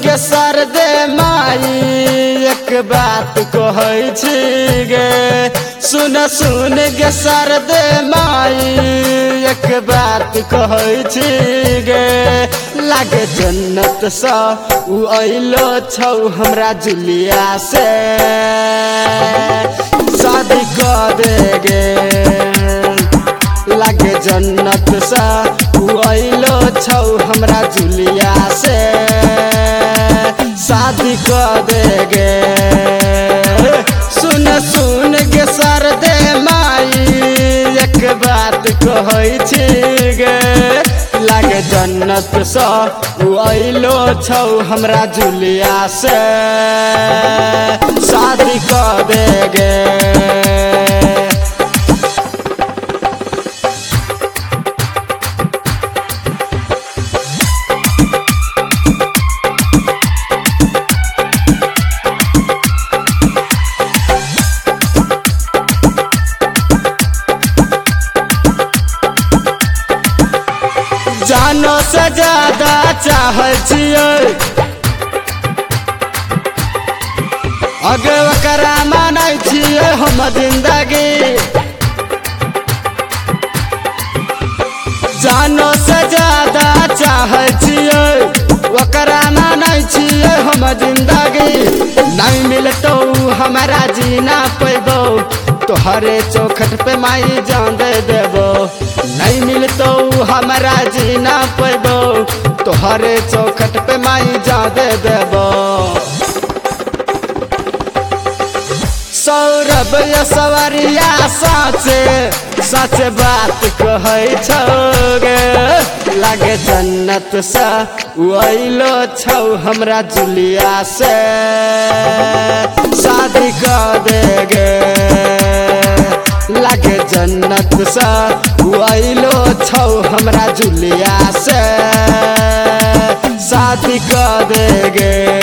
गे सरदे माई एक बात कहै छी गे सुन गे सरदे माई एक बात कहै छी गे लागे जन्नत सा उ अइलो छौ हमरा जुलिया से शादी कर दे गे लागे जन्नत सा उ अइलो छौ हमरा जुलिया से शादी कर दे गे सुन गे सरदे माई एक बात कहै छी गे लागे जन्नत सा उ अइलो छौ हमरा जुलिया से शादी कर दे गे जानो से ज्यादा चाहै छियै अगे ओकरा मानै छियै हम जिंदगी जानो से ज्यादा चाहै छियै ओकरा मानै छियै हम जिंदगी नहीं मिलतौ हमारा जीना पैबो तोहरे चौखट पे माई जान दे देबो नहीं मिलतो हमारा जीना पैबो तोहरे चौखट पे माई जान दे देबो सौरभ सवरिया सच बात कहै छौ गे लागे जन्नत सा उ अइलो छौ हमरा जुलिया से शादी कर दे गे लागे जन्नत सा उ अइलो छौ हमरा जुलिया से शादी कर दे गे।